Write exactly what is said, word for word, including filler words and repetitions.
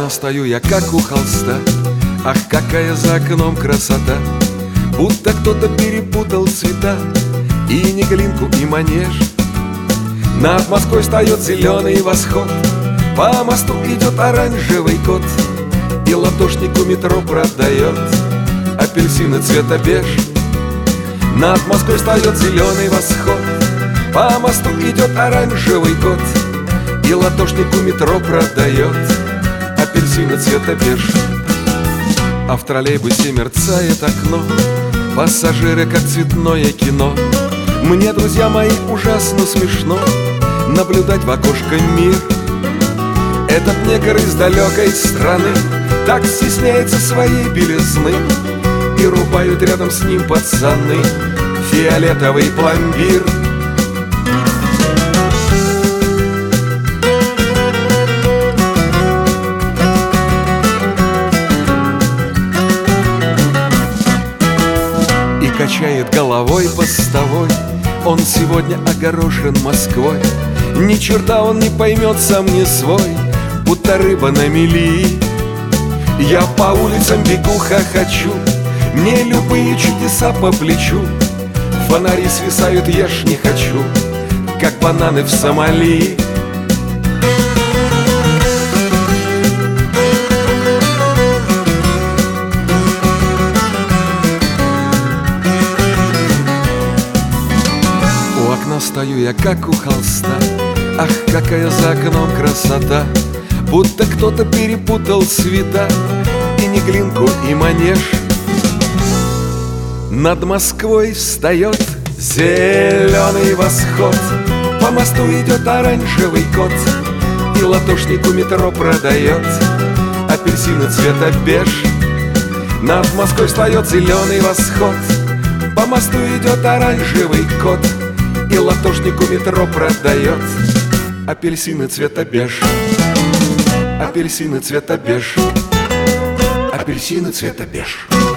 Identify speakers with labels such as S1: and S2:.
S1: окна стою я, как у холста. Ах, какая за окном красота! Будто кто-то перепутал цвета, и Неглинку, и Манеж. Над Москвой встает зеленый восход, по мосту идет оранжевый кот, и латошник у метро продает апельсины цвета беж. Над Москвой встает зеленый восход, по мосту идет оранжевый кот, и латошник у метро продает апельсины цвета беж. А в троллейбусе мерцает окно, пассажиры, как цветное кино. Мне, друзья мои, ужасно смешно наблюдать в окошко мир. Этот негр из далекой страны так стесняется своей белизны, и рубают рядом с ним пацаны фиолетовый пломбир. И качает головой постовой, он сегодня огорошен Москвой. Ни черта он не поймет, сам не свой, будто рыба на мели. Я по улицам бегу, хохочу, мне любые чудеса по плечу. Фонари свисают, я ж не хочу, как бананы в Сомали. У окна стою я, как у холста. Ах, какая за окном красота! Будто кто-то перепутал цвета, и Неглинку, и Манеж. Над Москвой встает зеленый восход, по мосту идет оранжевый кот, и латошник у метро продает апельсины цвета беж. Над Москвой встает зеленый восход, по мосту идет оранжевый кот, и латошник у метро продает апельсины цвета беж. Апельсины цвета беж. Апельсины цвета беж.